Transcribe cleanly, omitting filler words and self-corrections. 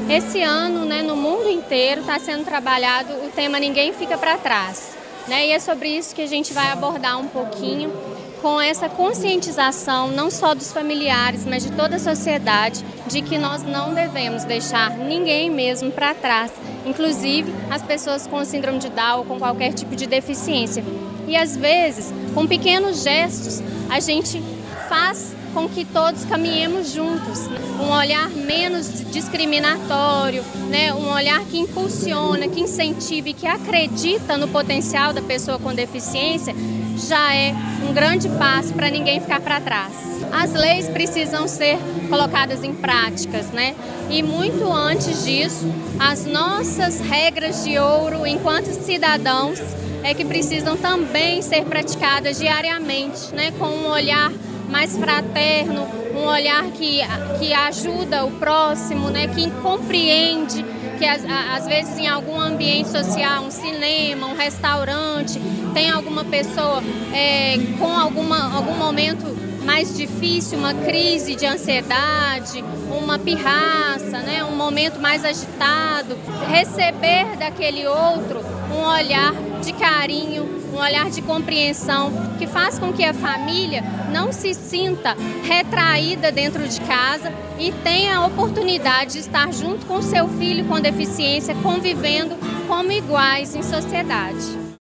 Esse ano, né, no mundo inteiro está sendo trabalhado o tema Ninguém Fica para Trás, né? E é sobre isso que a gente vai abordar um pouquinho, com essa conscientização não só dos familiares, mas de toda a sociedade, de que nós não devemos deixar ninguém mesmo para trás, inclusive as pessoas com síndrome de Down ou com qualquer tipo de deficiência. E às vezes, com pequenos gestos, a gente faz com que todos caminhemos juntos. Um olhar menos discriminatório, né? Um olhar que impulsiona, que incentiva e que acredita no potencial da pessoa com deficiência, já é um grande passo para ninguém ficar para trás. As leis precisam ser colocadas em práticas, né? E muito antes disso, as nossas regras de ouro enquanto cidadãos é que precisam também ser praticadas diariamente, né? Com um olhar mais fraterno, um olhar que ajuda o próximo, né? Que compreende que às vezes em algum ambiente social, um cinema, um restaurante, tem alguma pessoa com algum momento mais difícil, uma crise de ansiedade, uma pirraça, né? Um momento mais agitado, receber daquele outro um olhar de carinho, um olhar de compreensão, que faz com que a família não se sinta retraída dentro de casa e tenha a oportunidade de estar junto com seu filho com deficiência, convivendo como iguais em sociedade.